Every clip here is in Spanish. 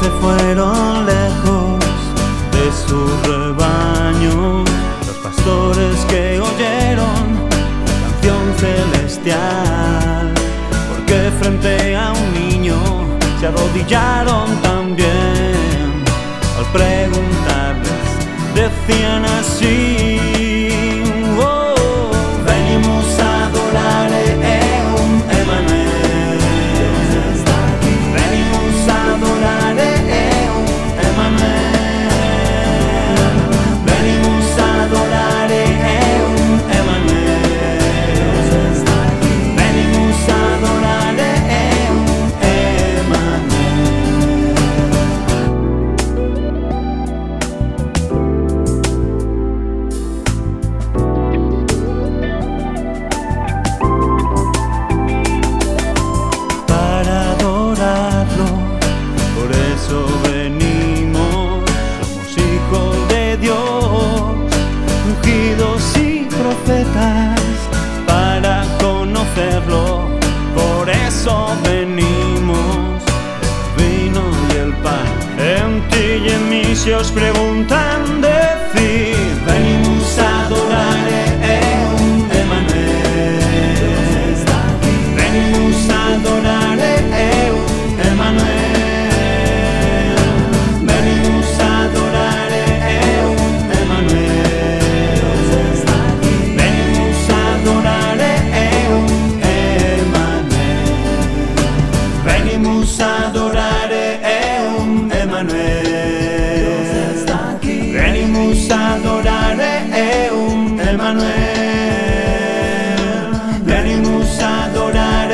se fueron lejos de su rebaño, los pastores que oyeron la canción celestial, porque frente a un niño se arrodillaron también. Al preguntarles decían así: oh, venimos a adorar Emmanuel, venimos a adorar Emmanuel, venimos a adorar Emmanuel, venimos a adorar venimos, somos hijos de Dios, ungidos y profetas para conocerlo. Por eso venimos, el vino y el pan en ti y en mí. Si os preguntan, decid: venimos a adorar Emmanuel, venimos a adorar Emmanuel. Venimos a adorar Emmanuel, Dios está aquí. Venimos a adorar Emmanuel, venimos a adorar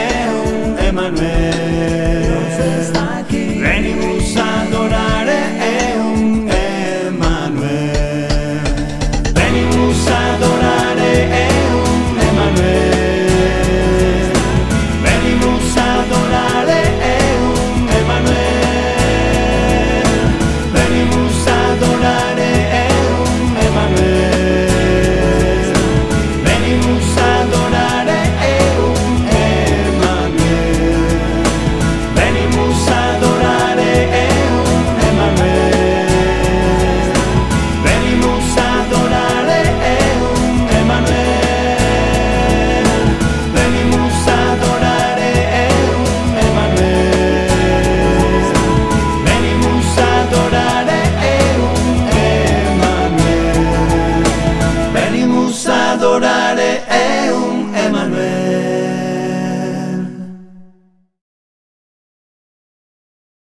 Emmanuel, Dios está aquí. Venimos a adorar Emmanuel, venimos a adorar Emmanuel, venimos a adorar adorare